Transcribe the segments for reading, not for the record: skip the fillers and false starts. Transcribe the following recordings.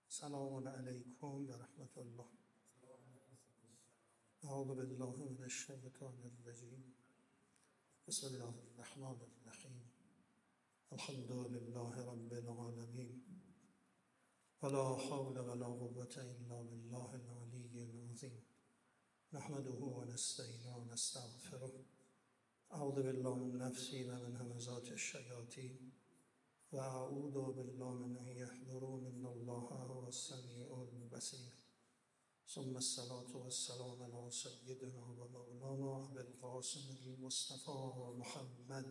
سلام علیکم و رحمت الله. اعوذ بالله من الشیطان الرجیم. بسم الله الرحمن الرحیم. الحمد لله رب العالمین ولا حول ولا قوة الا بالله العلی العظیم. نحمده و نستعینه و نستغفره. اعوذ بالله من نفسی و من همزات الشیاطین و اعوذ بالله من ان یحضرون ان الله هو السمیع البصیر. ثم الصلاة والسلام على سیدنا و مولانا ابی القاسم المصطفى محمد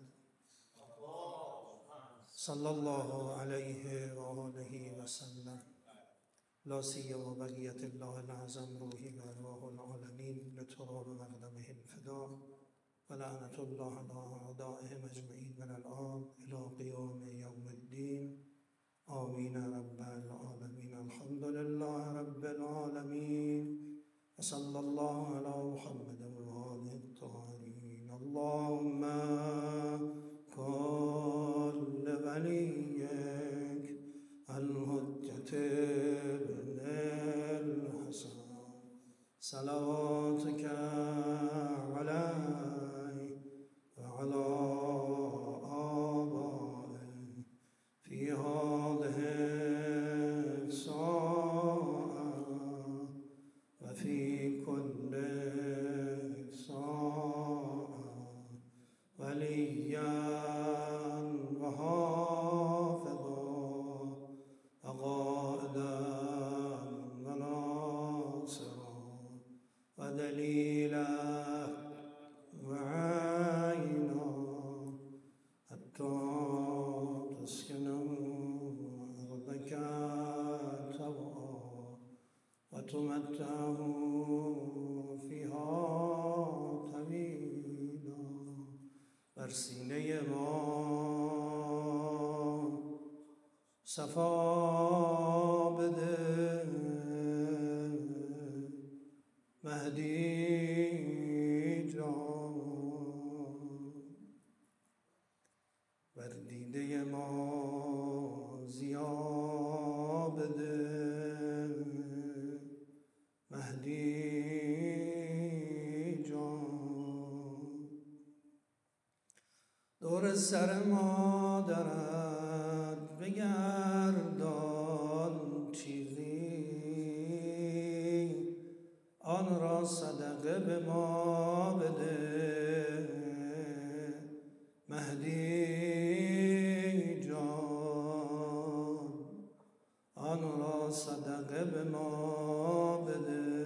صلی الله علیه و آله و سلم. لا سیما بقیت الله العظم روحی و ارواح العالمین لتراب مقدمه الفدا و لعنت الله علی اعدائهم اجمعین من الان الی قیام یوم الدین. آمین رب العالمین. الحمد لله رب العالمین و صلی الله علی محمد و آله الطاهرین. اللهم کل ولیک الحجة ابن الحسن صلواتك علیه و علی آبائه فی هذه الساعة و فی کل ساعة ولیا و حافظا و قائدا و ناصرا و دلیلا و عینا حتی تسکنوا أرضك طوعا وتمتعوا فيها طویلا. بر سینه ما صفا بده مهدی جان. بر دیده ما ضیا بده مهدی جان. دور سر مادرت بگردان چیزی، آن را صدقه به ما بده مهدی جان. آن را صدقه به ما بده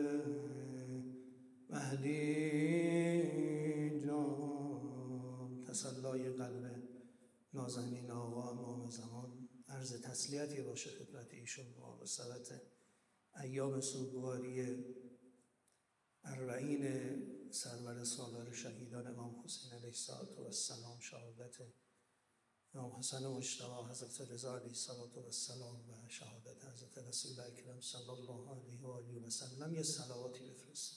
مهدی جان. تسلای قلب نازنین آقا امام زمان. عرض تسلیتی باشه خدمت ایشون با بسرت ایام سوگواری اربعین سرور سالار شهیدان امام حسین علیه السلام، شهادت امام حسن مجتبی حضرت رضا علیه السلام و شهادت حضرت رسول اکرم صلی الله علیه و آله و سلم. یه صلواتی بفرست.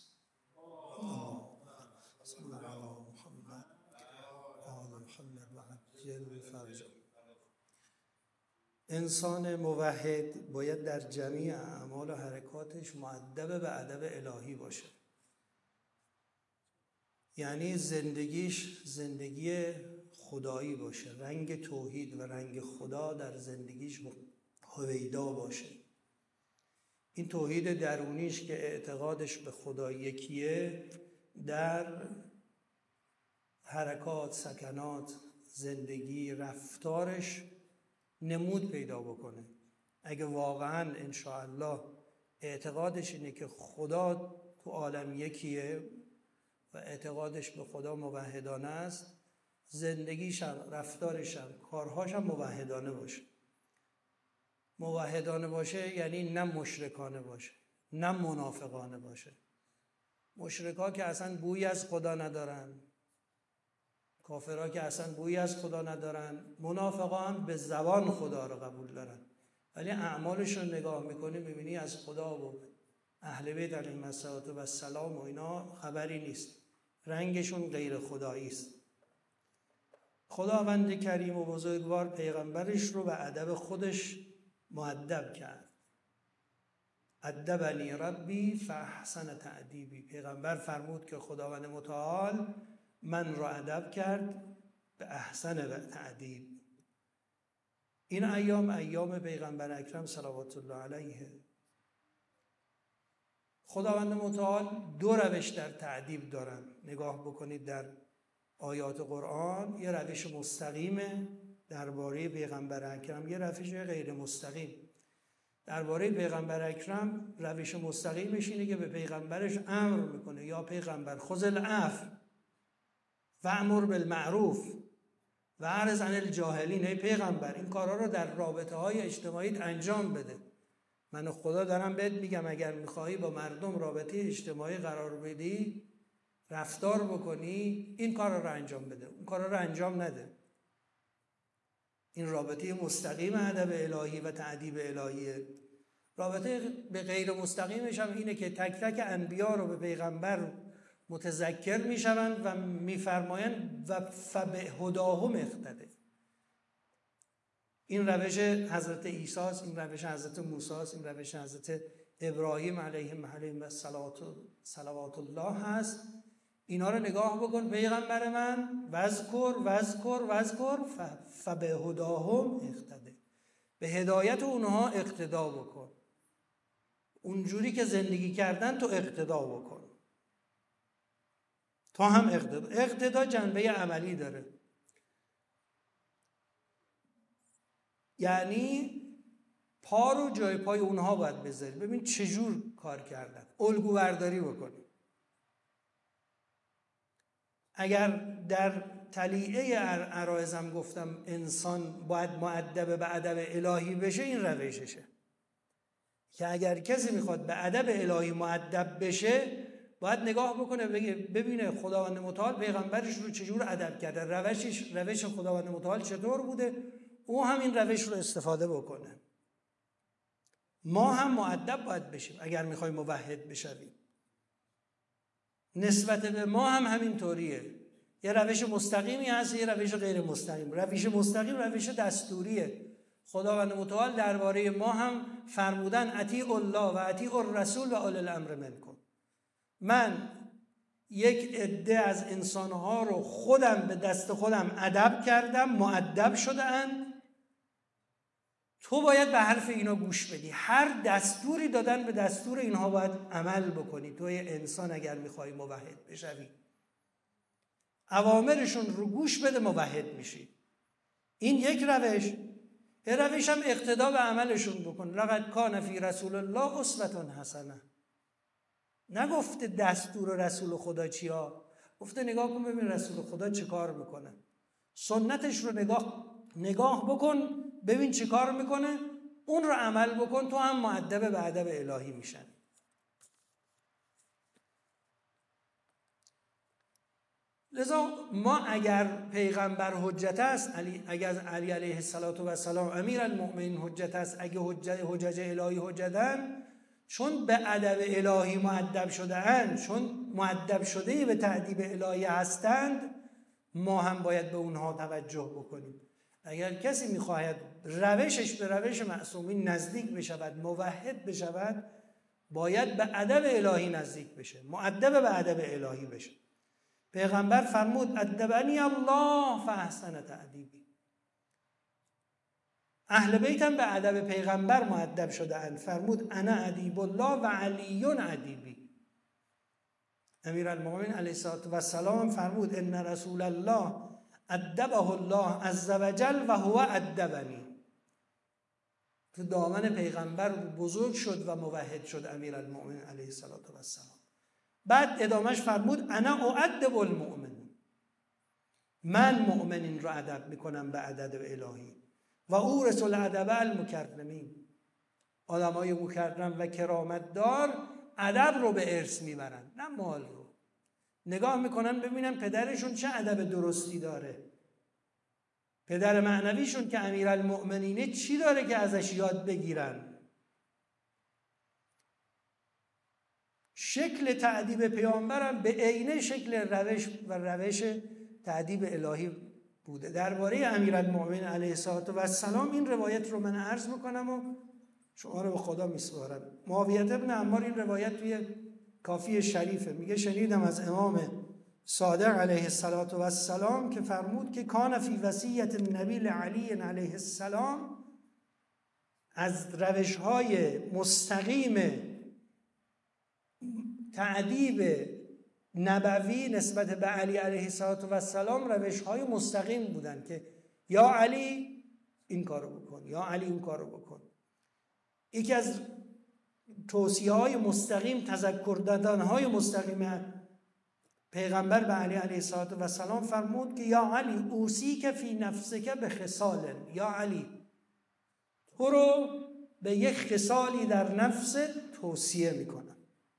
صلی الله علی محمد آل محمد و عجل فرجه. انسان موحد باید در جمیع اعمال و حرکاتش مؤدب به ادب الهی باشه. یعنی زندگیش زندگی خدایی باشه، رنگ توحید و رنگ خدا در زندگیش هویدا باشه. این توحید درونیش که اعتقادش به خدا یکیه در حرکات، سکنات، زندگی، رفتارش نمود پیدا بکنه. اگه واقعا انشاءالله اعتقادش اینه که خدا تو عالم یکیه و اعتقادش به خدا موحدانه است، زندگیش هم، رفتارش هم، کارهاش هم موحدانه باشه. موحدانه باشه یعنی نه مشرکانه باشه، نه منافقانه باشه. مشرکا که اصلا بوی از خدا ندارن، کافرها که اصلا بوی از خدا ندارن، منافقا هم به زبان خدا رو قبول دارن ولی اعمالشون نگاه میکنی میبینی از خدا و اهل بیت علیهم السلام و اینا خبری نیست، رنگشون غیر خدایی است. خداوند کریم و بزرگوار پیغمبرش رو به ادب خودش مؤدب کرد. ادبنی ربی فاحسن تأدیبی. پیغمبر فرمود که خداوند متعال من را ادب کرد به احسن تأدیب. این ایام پیغمبر اکرم صلوات الله علیه. خداوند متعال دو روش در تأدیب دارن. نگاه بکنید در آیات قرآن، یه روش مستقیمه درباره پیغمبر اکرم، یه روش غیر مستقیم. درباره پیغمبر اکرم روش مستقیمش اینه که به پیغمبرش امر میکنه، یا پیغمبر خذ العفو وامر بالمعروف و اعرض عن الجاهلین. ای پیغمبر این کارا رو در رابطه های اجتماعی انجام بده. من خدا دارم بهت میگم اگر میخوایی با مردم رابطه اجتماعی قرار بدی، رفتار بکنی، این کارا رو انجام بده، اون کارا رو انجام نده. این رابطه مستقیم ادب الهی و تأدیب الهیه. رابطه به غیر مستقیمش هم اینه که تک تک انبیا رو به پیغمبر متذکر میشوند و میفرمایند و فبهداهم اقتده. این روش حضرت عیسی است، این روش حضرت موسی است، این روش حضرت ابراهیم علیهم صلوات الله هست. اینا رو نگاه بکن پیغمبر من، وذکر فبهداهم اقتده. به هدایت اونها اقتدا بکن، اونجوری که زندگی کردن تو اقتدا بکن. تو هم اقتدا جنبه عملی داره، یعنی پا رو جای پای اونها باید بذاری، ببین چجور کار کردن، الگو برداری بکنی. اگر در طلیعه عرایزم گفتم انسان باید مؤدب به ادب الهی بشه، این روششه که اگر کسی میخواد به ادب الهی مؤدب بشه باید نگاه بکنه ببینه خداوند متعال پیغمبرش رو چجور ادب کرده، روش خداوند متعال چطور بوده، او هم این روش رو استفاده بکنه. ما هم مؤدب باید بشیم اگر میخوایم موحد بشویم. نسبت به ما هم همین طوریه. یه روش مستقیمی هست، یه روش غیر مستقیم. روش مستقیم روش دستوریه. خداوند متعال درباره ما هم فرمودن اطیعوا الله و اطیعوا الرسول و اولی الامر منکم. من یک عده از انسانها رو خودم به دست خودم ادب کردم، مؤدب شده‌اند، تو باید به حرف اینا گوش بدی. هر دستوری دادن به دستور اینها باید عمل بکنی. توی انسان اگر میخوای موحد بشوی اوامرشون رو گوش بده، موحد میشی. این یک روش. یه روش هم اقتدا به عملشون بکن. لقد کان فی رسول الله اسوة حسنه. نگفته دستور رسول خدا چیا، گفته نگاه کن ببین رسول خدا چه کار میکنه، سنتش رو نگاه بکن ببین چه کار میکنه، اون رو عمل بکن، تو هم مؤدب به ادب الهی میشن. لذا ما اگر پیغمبر حجت است، اگر علی علیه السلام امیر المؤمنین حجت است، اگه حجج الهی حجتن، چون به ادب الهی مؤدب شده اند، چون مؤدب شده به تأدیب الهی هستند، ما هم باید به اونها توجه بکنیم. اگر کسی میخواهد روشش به روش معصومین نزدیک بشود، موحد بشود، باید به ادب الهی نزدیک بشه، مؤدب به ادب الهی بشه. پیغمبر فرمود ادبنی الله فاحسن تأدیبی. اهل بیت هم به ادب پیغمبر مؤدب شده اند. فرمود انا ادیب الله و علی ادیبی. امیرالمؤمنین علیه السلام فرمود ان رسول الله ادبه الله عز وجل و هو ادبنی. تو دامن پیغمبر بزرگ شد و موحد شد امیرالمؤمنین علیه السلام. بعد ادامش فرمود انا اؤدب المؤمنین. من مؤمنین رو ادب میکنم به ادب الهی. و اورث الادب المکرمین. آدمای مکرم و کرامت دار ادب رو به ارث میبرن، نه مال رو. نگاه میکنن ببینن پدرشون چه ادب درستی داره، پدر معنویشون که امیرالمؤمنینه چی داره که ازش یاد بگیرن. شکل تأدیب پیامبرم به عینه شکل روش تأدیب الهی بوده. درباره امیرالمؤمنین علیه السلام این روایت رو من عرض میکنم و شما رو به خدا میسپارم. معاویه بن عمار این روایت توی کافی شریفه، میگه شنیدم از امام صادق علیه السلام که فرمود که کان فی وصیت النبی لعلی علیه السلام، از روش‌های مستقیم تأدیب نبوی نسبت به علی علیه السلام روش‌های مستقیم بودن که یا علی این کارو بکن، یا علی اون کارو بکن. یکی از توصیه‌های مستقیم، تذکر دادن‌های مستقیم پیغمبر به علی علیه السلام فرمود که یا علی اوصیک فی نفسک بخصال، یا علی تو رو به یک خصالی در نفست توصیه میکنم،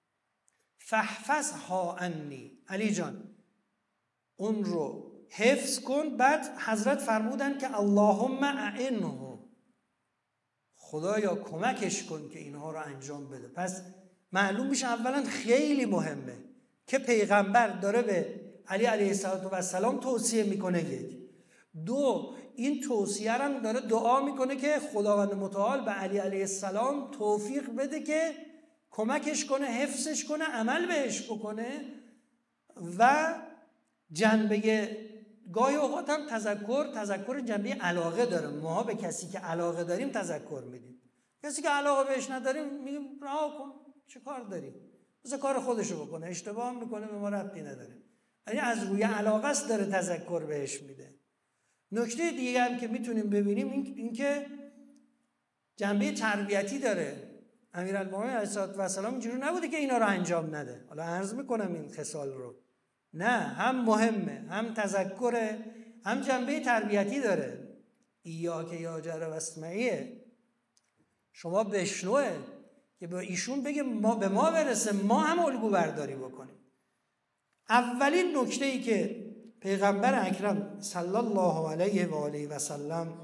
فاحفظها عنی، علی جان اون رو حفظ کن. بعد حضرت فرمودن که اللهم اعنه، خدایا کمکش کن که اینها رو انجام بده. پس معلوم میشه اولا خیلی مهمه که پیغمبر داره به علی علیه السلام توصیه میکنه. یک، دو، این توصیه هم داره دعا میکنه که خداوند متعال به علی علیه السلام توفیق بده که کمکش کنه، حفظش کنه، عمل بهش بکنه. و جنبه گاهی اوقات هم تذکر جنبه علاقه داره. ما به کسی که علاقه داریم تذکر میدیم، کسی که علاقه بهش نداریم میگیم رها کن، چه کار داریم، بذار کار خودشو بکنه، اشتباه میکنه به ما ربطی نداره. یعنی از روی علاقه است داره تذکر بهش میده. نکته دیگه هم که میتونیم ببینیم این که جنبه تربیتی داره. امیرالمومنین علیه السلام اینجوری نبوده که اینا رو انجام نده. حالا عرض میکنم این خصال رو، نه، هم مهمه، هم تذکره، هم جنبه تربیتی داره. ایاک یا جر و اسمعیه، شما بشنوه که به ایشون بگه ما به ما برسه، ما هم الگو برداری بکنیم. اولین نکته‌ای که پیغمبر اکرم صلی الله علیه و آله و سلم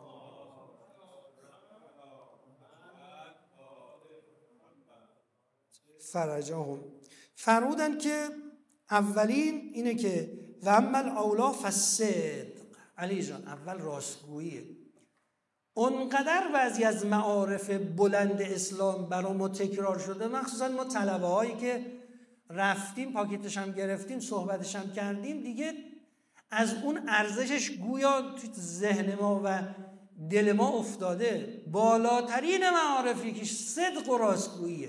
فرجهم فرمودن که اولین اینه که و عمل اولا فالصدق، علی جان اول راستگوییه. اونقدر بعضی از معارف بلند اسلام برای ما تکرار شده، مخصوصا ما طلبه هایی که رفتیم پاکتش هم گرفتیم صحبتش هم کردیم، دیگه از اون ارزشش گویا تو ذهن ما و دل ما افتاده. بالاترین معارف یکیش صدق و راستگوییه.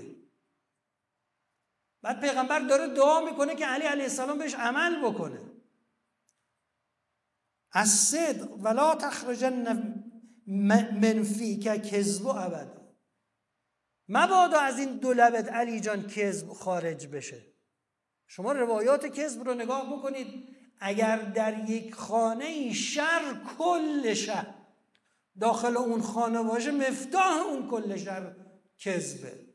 بعد پیغمبر داره دعا میکنه که علی علیه السلام بهش عمل بکنه. از صدق ولا تخرجن من فیک کذب ابدا، مبادا از این دو لبت علی جان کذب خارج بشه. شما روایات کذب رو نگاه بکنید، اگر در یک خانه شر، کل شر داخل اون خانه باشه، مفتاح اون کل شر کذبه.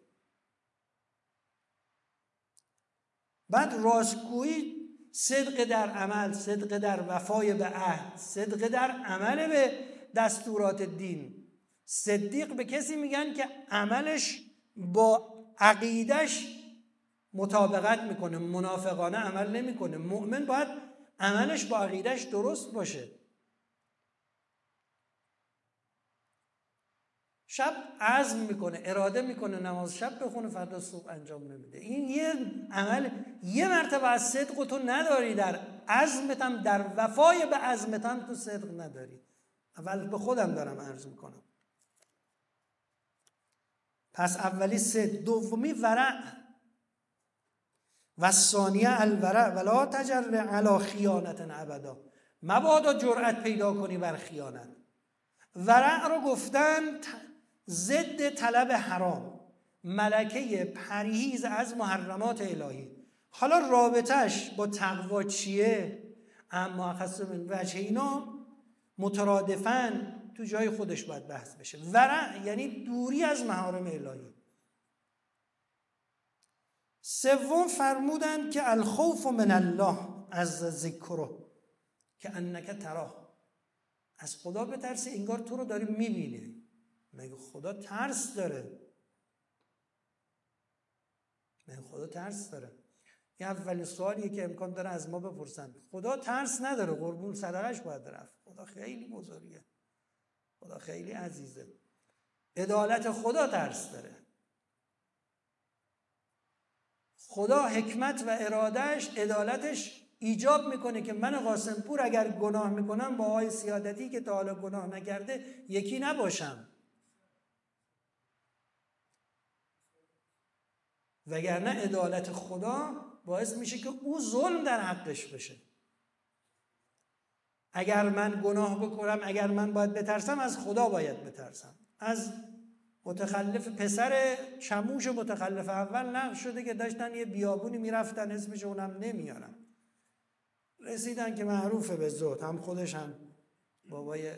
بعد راستگویی صدق در عمل، صدق در وفای به عهد، صدق در عمل به دستورات دین. صدیق به کسی میگن که عملش با عقیدش مطابقت میکنه، منافقانه عمل نمیکنه. مؤمن باید عملش با عقیدش درست باشه. شب عزم میکنه، اراده میکنه نماز شب بخونه، فردا صبح انجام نمیده. این یه عمل، یه مرتبه از صدق تو نداری، در عزمت هم، در وفای به عزمت هم تو صدق نداری. اول به خودم دارم عرض میکنم. پس اولی صدق، دومی ورع و ثانیه الورع ولا تجر علی خیانت ابدا، مبادا جرأت پیدا کنی بر خیانت. ورع رو گفتن ضد طلب حرام، ملکه پرهیز از محرمات الهی. حالا رابطش با تقوا چیه؟ اما اخص من وجه اینا مترادفاً تو جای خودش باید بحث بشه. ورع یعنی دوری از محارم الهی. سوم فرمودن که الخوف من الله عز ذکره که انک تراه، از خدا بترسی انگار تو رو داری میبینی. مگه خدا ترس داره؟ مگه خدا ترس داره؟ این اولین سوالیه که امکان داره از ما بپرسن. خدا ترس نداره، قربون صدقش باید رفت. خدا خیلی بزرگه، خدا خیلی عزیزه. عدالت خدا ترس داره. خدا حکمت و ارادهش، عدالتش ایجاب میکنه که من قاسم پور اگر گناه میکنم با آقای سیادتی که تا حالا گناه نکرده یکی نباشم، وگرنه عدالت خدا باعث میشه که او ظلم در حقش بشه. اگر من گناه بکنم، اگر من باید بترسم، از خدا باید بترسم. از متخلف پسر چموش متخلف اول نقل شده که داشتن یه بیابونی میرفتن، اسمش اونم نمیارم، رسیدن که معروفه به زهد، هم خودش هم بابای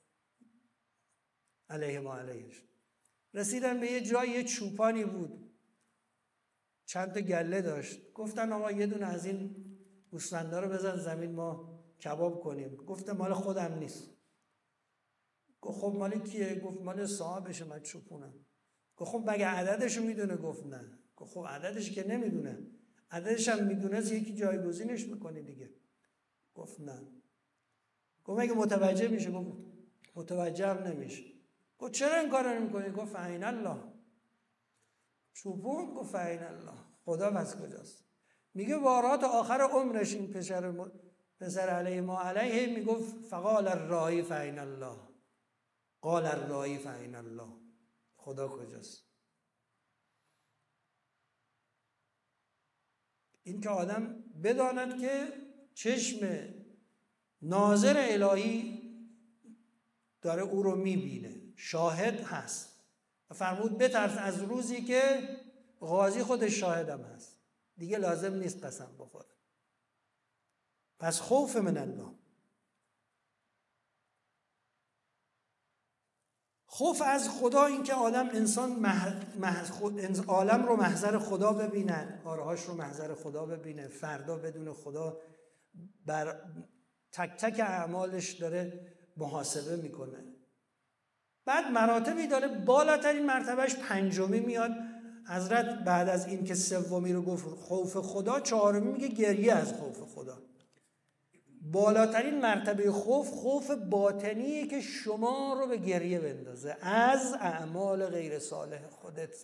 علیه ما علیهش، رسیدن به یه جای، یه چوپانی بود چند تا گله داشت. گفتن آقا یه دونه از این گوسفندا رو بزن زمین ما کباب کنیم. گفت مال خودم نیست. گفت خب مال کیه؟ گفت مال صاحبشه، من چوپونم. گفت خب مگه عددشو میدونه؟ گفت نه. گفت خب عددش که نمیدونه، عددش هم میدونه یکی جایگزینش میکنی دیگه. گفت نه. گفت مگه متوجه میشه؟ گفت متوجه هم نمیشه. گفت چرا این کارو نمیکنی؟ گفت فعین الله. چوپون؟ گفت فعین الله. خدا از کجاست؟ میگه وارات آخر عمرش این پسر علیه ما علیه میگفت فقال الراعی فعین الله، قال الراعی فعین الله. خدا کجاست؟ این که آدم بداند که چشم ناظر الهی داره او رو میبینه، شاهد هست. و فرمود بترس از روزی که قاضی خودش شاهدم هست، دیگه لازم نیست قسم بخوره. پس خوف من الله، خوف از خدا، این که آدم انسان عالم رو محضر خدا ببیند، کارهاش رو محضر خدا ببینه، فردا بدون خدا بر تک تک اعمالش داره محاسبه میکنه. بعد مراتبی داره، بالاترین مرتبهش پنجمی میاد. حضرت بعد از این که سومی رو گفت خوف خدا، چهارمی میگه گریه از خوف خدا. بالاترین مرتبه خوف باطنیه که شما رو به گریه بندازه از اعمال غیر صالح خودت.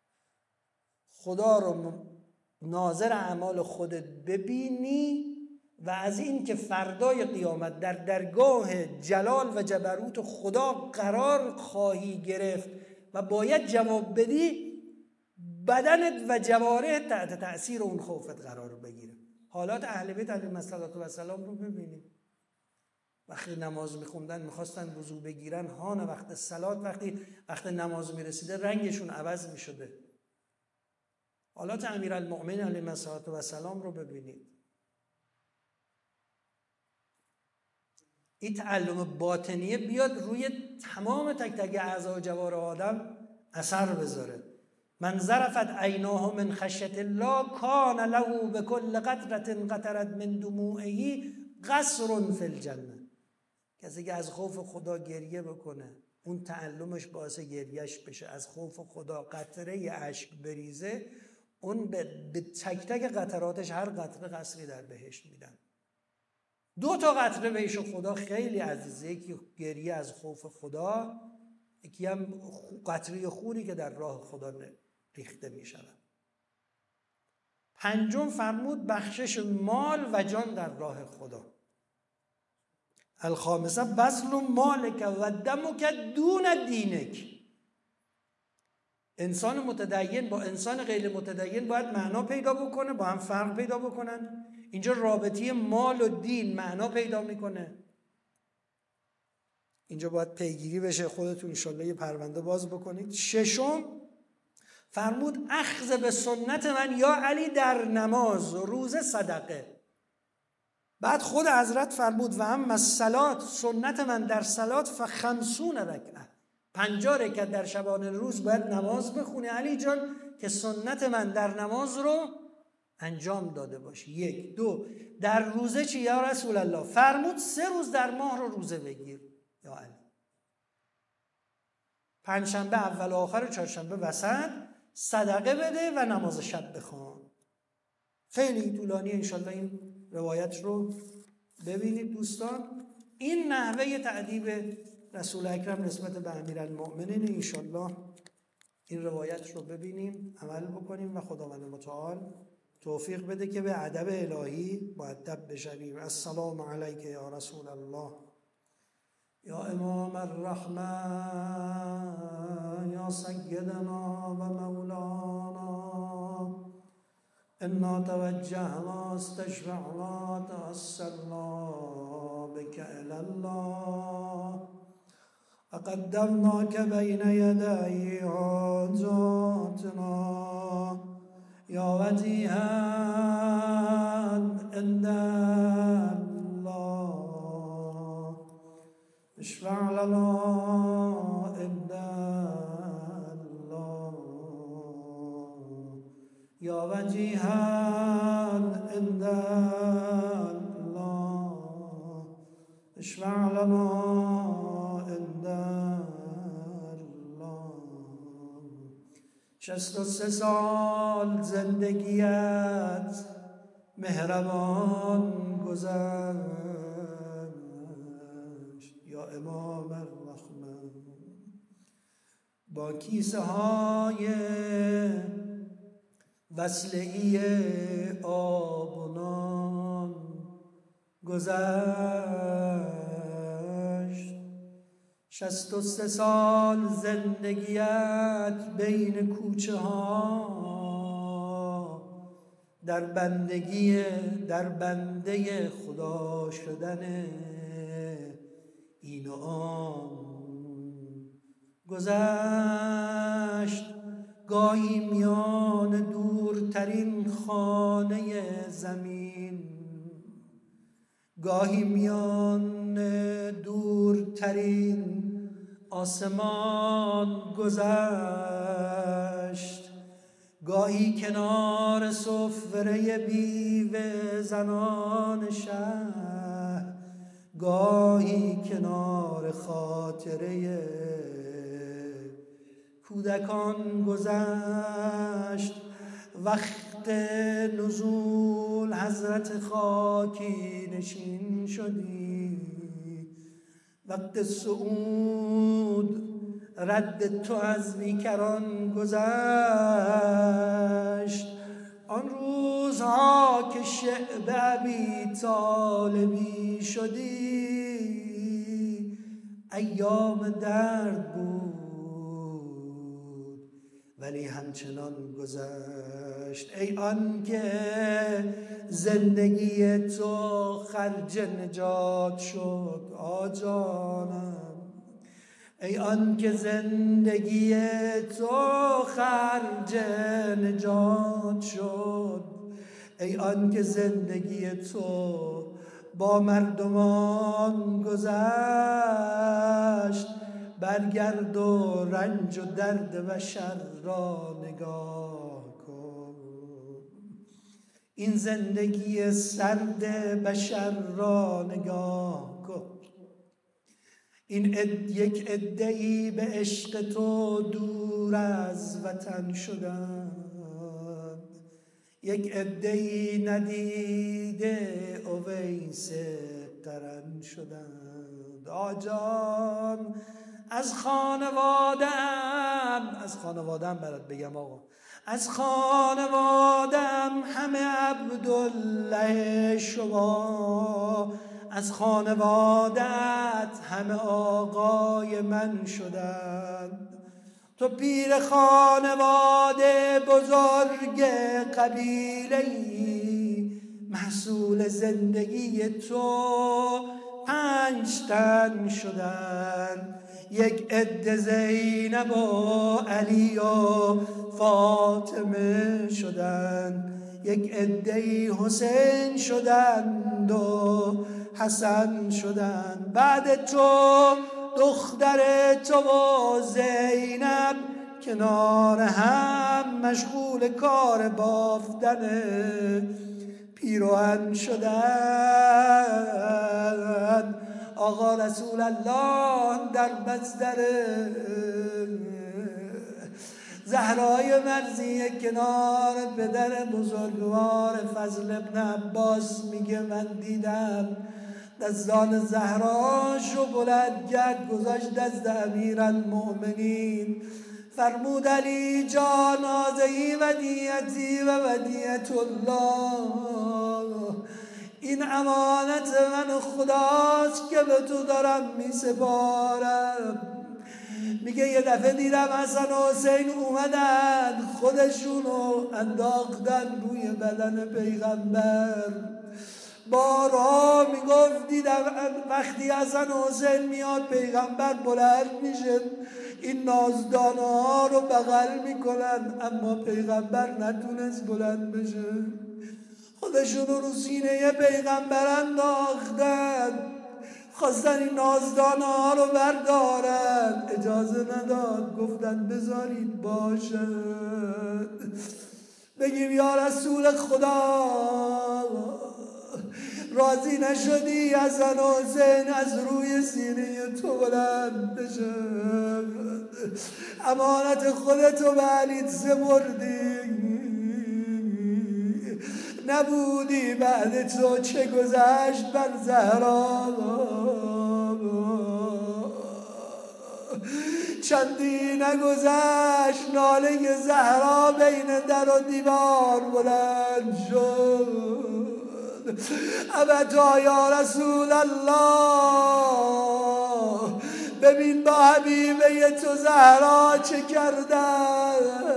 خدا رو ناظر اعمال خودت ببینی و از این که فردای قیامت در درگاه جلال و جبروت خدا قرار خواهی گرفت و باید جواب بدی، بدنت و جوارحت تحت تأثیر اون خوفت قرار بگیره. حالات اهل بیت علیهم السلام رو ببینیم. وقتی نماز میخوندن میخواستن وضو بگیرن، هان وقت صلات، وقت نماز میرسیده رنگشون عوض میشده. حالات امیرالمؤمنین علیه السلام رو ببینید. این تعلم باطنیه بیاد روی تمام تک تک اعضا و جوارح آدم اثر بذاره. من ظرفت عیناه من خشیة الله کان له بكل قطرة قطرت من دموعه قصر فی الجنه. کسی که از خوف خدا گریه بکنه، اون تعلمش باعث گریهش بشه، از خوف خدا قطره اشک بریزه، اون به تک تک قطراتش هر قطره قصری در بهشت میدن. 2 قطره بهش خدا خیلی عزیزه، یکی گریه از خوف خدا، یکی هم قطره خونی که در راه خدا ریخته می شود. 5 فرمود بخشش مال و جان در راه خدا. الخامسه بذل مالک و دمک دون دینک. انسان متدین با انسان غیر متدین باید معنا پیدا بکنه، با هم فرق پیدا بکنن. اینجا رابطه مال و دین معنا پیدا میکنه. اینجا باید پیگیری بشه. خودتون انشالله یه پرونده باز بکنید. 6 فرمود اخذ به سنت من یا علی در نماز و روزه صدقه. بعد خود حضرت فرمود و اما الصلات، سنت من در صلات ف50 رکعه، 50 رکعت در شبانه روز باید نماز بخونی علی جان که سنت من در نماز رو انجام داده باشی. 1 2 در روزه چی یا رسول الله؟ فرمود 3 روز در ماه رو روزه بگیر یا علی. 5 شنبه اول و آخر و 4 شنبه وسط صدقه بده و نماز شب بخوان. خیلی طولانی، انشالله این روایت رو ببینید دوستان. این نحوه تأدیب رسول اکرم نسبت به امیرالمؤمنین انشالله این روایت رو ببینیم، عمل بکنیم و خداوند متعال توفیق بده که به ادب الهی مؤدب بشویم. السلام علیک یا رسول الله، یا امام الرحمه، یا سیدنا و مولانا، انا توجهنا استشفعنا توسلنا بك الى الله وقدمناك بين يدي حاجاتنا یا وجیها عند الله اشفع لنا عند الله یا وجیها عند الله اشفع لنا عند الله. 63 سال زندگیت مهربان گذشت یا امام الرحمن، با کیسه های وصله‌ای آب و نان گذشت. 63 سال زندگیت بین کوچه ها در بنده خدا شدن این و آن گذشت. گاهی میان دورترین خانه زمین، گاهی میان دورترین آسمان گذشت، گاهی کنار سفره بیوه زنان شهر، گاهی کنار خاطره کودکان گذشت. وقت نزول حضرت خاکی نشین شدی، وقت صعود رد تو از بیکران گذشت. آن روزها که شعب ابی طالبی شدی، ایام درد بود ولی همچنان گذشت. ای آن که زندگی تو خرج نجات شد آجانم، ای آن که زندگی تو خرج نجات شد، ای آن که زندگی تو با مردمان گذشت. برگرد و رنج و درد بشر را نگاه کن، این زندگی سرد بشر را نگاه کن. این یک عده‌ای به عشق تو دور از وطن شدند، یک عده‌ای ندیده اویس قرن شدند. آجان از خانواده‌ام برات بگم آقا، از خانواده‌ام همه عبدالله شما، از خانواده‌ات همه آقای من شدند. تو پیر خانواده بزرگ قبیله‌ای، محصول زندگی تو 5 تن شدند. یک عده زینب و علی و فاطمه شدند، یک عده حسین شدند و حسن شدند. بعد تو دختر تو و زینب کنار هم مشغول کار بافتن پیراهن شدند. آقا رسول الله در مصدر زهرای مرضیه کنار پدر بزرگوار فضل ابن عباس میگه من دیدم دستان زهراشو بلند کرد گذاشت دست امیرالمؤمنین. فرمود علی جان هذه ودیعتی و ودیعت الله، این امانت من خداست که به تو دارم می سپارم. میگه یه دفعه دیدم حسن و حسین اومدن خودشونو انداختن روی بدن پیغمبر. بارها میگفت دیدم وقتی حسن و حسین میاد پیغمبر بلند میشه این نازدانه ها رو بغل میکنن، اما پیغمبر نتونست بلند بشه. خودشونو رو سینه پیغمبر انداختن، خواستن این نازدانه ها رو بردارن، اجازه نداد، گفتن بذارید باشد. بگیم یا رسول خدا راضی نشدی حسن و حسین از روی سینه تو بلند بشه؟ امانت خودتو به علیت سپردی، نبودی بعد تو چه گذشت بر زهرا. چندی نگذشت ناله زهرا بین در و دیوار بلند شد. ابدا یا رسول الله، ببین با حبیبه تو زهرا چه کردن.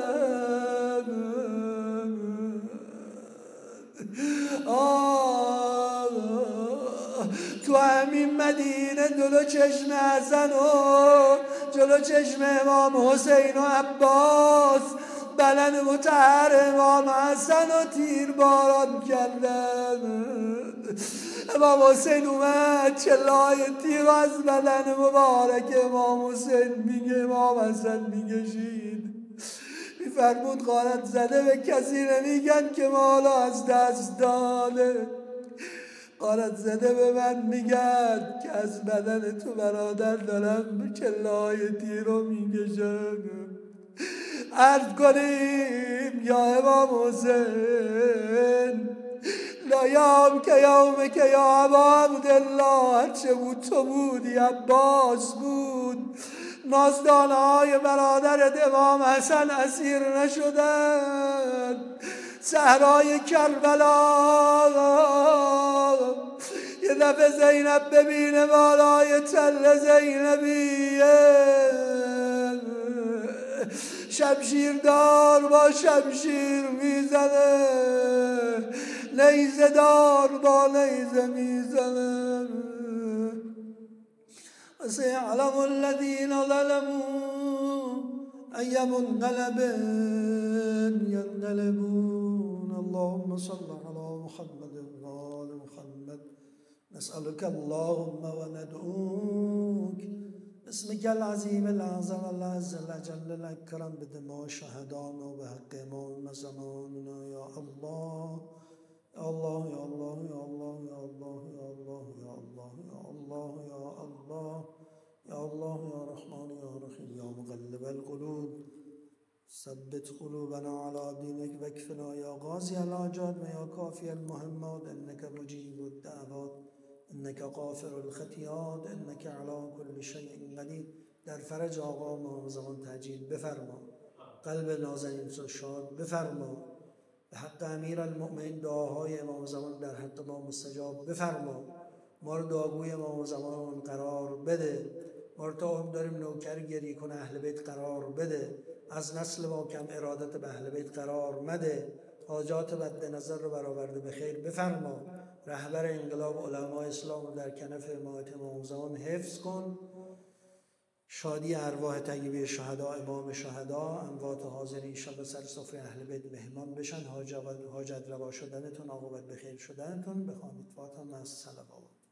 تو همین مدینه جلو چشم حسن و جلو چشم امام حسین و عباس بدن مطهر امام حسن و تیر باران کردن. امام حسین اومد چلای تیر از بدن مبارک امام حسین میگه امام حسن میگشید. میفرمود غارت زده به کسی نمیگن که مالا از دست داده، غارت زده به من میگن که از بدن تو برادر دارم چلای تیر رو میگشم. عرض کنیم یا امام حسین لا یام که یوم که یا ابا عبدالله، هرچه بود تو بودی، عباس بود، نازدانه های برادرت امام حسن اسیر نشدن. صحرای کربلا یه دفعه زینب ببینه بالای تل زینبیه شمشیر دار با شمشیر میزنه، نیزه دار با نیزه میزنه. سيعلم الذين ظلموا أي منقلب ينقلبون. اللهم صل على محمد وآل محمد. نسألك اللهم وندعوك باسمك العظيم الأعظم العز الأجل الأكرم بدماء شهدانا وبحق إمام زماننا يا الله يا الله يا الله يا الله يا الله يا الله يا الله يا الله يا الله يا الله يا رحمن يا رحيم يا مقلب القلوب ثبت قلوبنا على دينك واكفنا يا غازي الحاجات ويا كافي المهمات إنك مجيب الدعوات إنك غافر الخطيئات إنك على كل شيء قدير. در فرج آقا امام زمان تعجیل بفرما، قلب نازنین شاد بفرما، به حق امیرالمؤمنین دعاهای امام زمان در حق ما مستجاب بفرما. ما رو دعاگوی امام زمان قرار بده، ما رو تا هم داریم نوکر گری کن اهل بیت قرار بده، از نسل ما کم ارادت به اهل بیت قرار مده، حاجات بد نظر رو برآورده به خیر بفرما. رهبر انقلاب علمای اسلام رو در کنف حمایت امام زمان حفظ کن. شادی ارواح طیبه شهدا، امام شهدا، اموات حاضرین شب سر سفره اهل بیت مهمان بشن. حاجت روا شدنتون، عاقبت به خیر شدنتون. بخوانید فاطمه از صلوات.